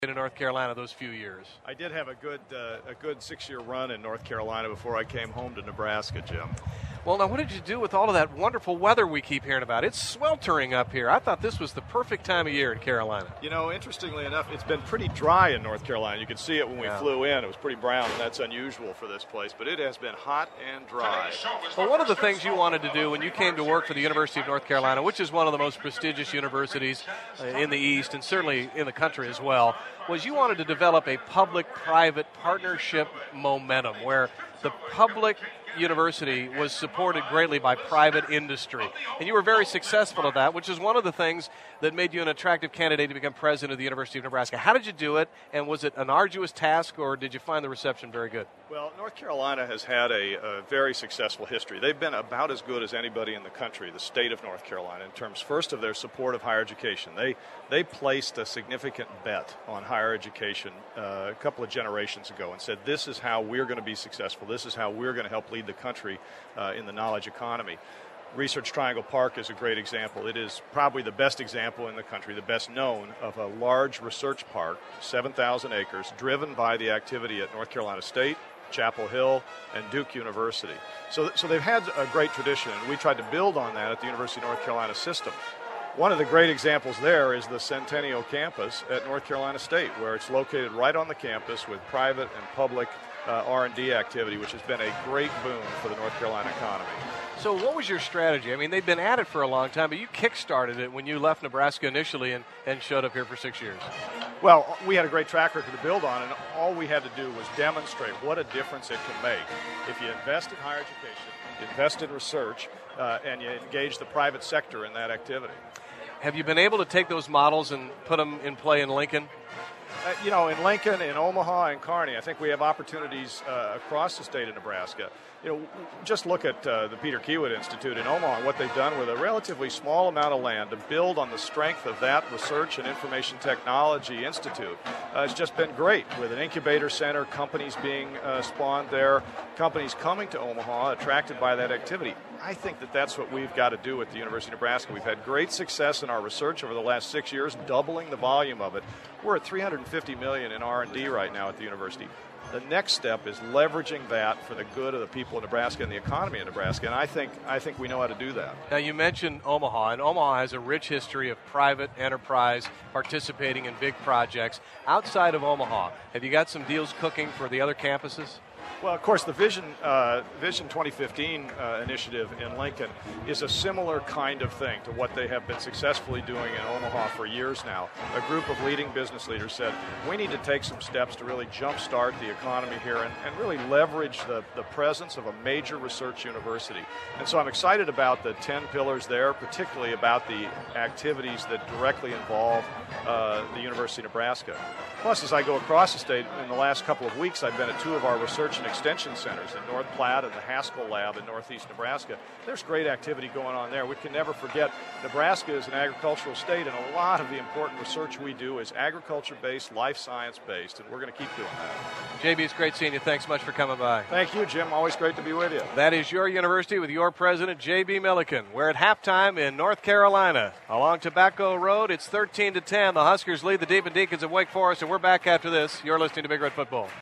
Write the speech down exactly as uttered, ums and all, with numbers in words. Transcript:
in North Carolina those few years. I did have a good uh, a good six-year run in North Carolina before I came home to Nebraska, Jim. Well, now, what did you do with all of that wonderful weather we keep hearing about? It's sweltering up here. I thought this was the perfect time of year in Carolina. You know, interestingly enough, it's been pretty dry in North Carolina. You could see it when we yeah. flew in. It was pretty brown, and that's unusual for this place. But it has been hot and dry. Well, one of the things you wanted to do when you came to work for the University of North Carolina, which is one of the most prestigious universities uh, in the East and certainly in the country as well, was you wanted to develop a public-private partnership momentum where the public university was supported greatly by private industry. And you were very successful at that, which is one of the things that made you an attractive candidate to become president of the University of Nebraska. How did you do it, and was it an arduous task, or did you find the reception very good? Well, North Carolina has had a, a very successful history. They've been about as good as anybody in the country, the state of North Carolina, in terms, first, of their support of higher education. They they placed a significant bet on higher education uh, a couple of generations ago and said, this is how we're going to be successful. This is how we're going to help lead the country uh, in the knowledge economy. Research Triangle Park is a great example. It is probably the best example in the country, the best known, of a large research park, seven thousand acres, driven by the activity at North Carolina State, Chapel Hill, and Duke University. So, so they've had a great tradition, and we tried to build on that at the University of North Carolina system. One of the great examples there is the Centennial campus at North Carolina State, where it's located right on the campus with private and public uh, R and D activity, which has been a great boon for the North Carolina economy. So what was your strategy? I mean, they've been at it for a long time, but you kick-started it when you left Nebraska initially and, and showed up here for six years. Well, we had a great track record to build on, and all we had to do was demonstrate what a difference it can make if you invest in higher education, invest in research, uh, and you engage the private sector in that activity. Have you been able to take those models and put them in play in Lincoln? Uh, you know, in Lincoln, in Omaha, and Kearney, I think we have opportunities uh, across the state of Nebraska. You know, just look at uh, the Peter Kiewit Institute in Omaha and what they've done with a relatively small amount of land to build on the strength of that Research and Information Technology Institute. Uh, it's just been great with an incubator center, companies being uh, spawned there, companies coming to Omaha attracted by that activity. I think that that's what we've got to do at the University of Nebraska. We've had great success in our research over the last six years, doubling the volume of it. We're at three hundred fifty million dollars in R and D right now at the university. The next step is leveraging that for the good of the people of Nebraska and the economy of Nebraska, and I think I think we know how to do that. Now, you mentioned Omaha, and Omaha has a rich history of private enterprise participating in big projects. Outside of Omaha, have you got some deals cooking for the other campuses? Well, of course, the Vision uh, Vision twenty fifteen uh, initiative in Lincoln is a similar kind of thing to what they have been successfully doing in Omaha for years now. A group of leading business leaders said, we need to take some steps to really jumpstart the economy here and, and really leverage the, the presence of a major research university. And so I'm excited about the ten pillars there, particularly about the activities that directly involve uh, the University of Nebraska. Plus, as I go across the state, in the last couple of weeks, I've been at two of our research and extension centers in North Platte and the Haskell Lab in northeast Nebraska. There's great activity going on there. We can never forget Nebraska is an agricultural state, and a lot of the important research we do is agriculture-based, life science-based, and we're going to keep doing that. J B, it's great seeing you. Thanks much for coming by. Thank you, Jim. Always great to be with you. That is your university with your president, J B Milliken. We're at halftime in North Carolina. Along Tobacco Road, it's thirteen to ten. The Huskers lead the Deep and Deacons of Wake Forest, and we're back after this. You're listening to Big Red Football.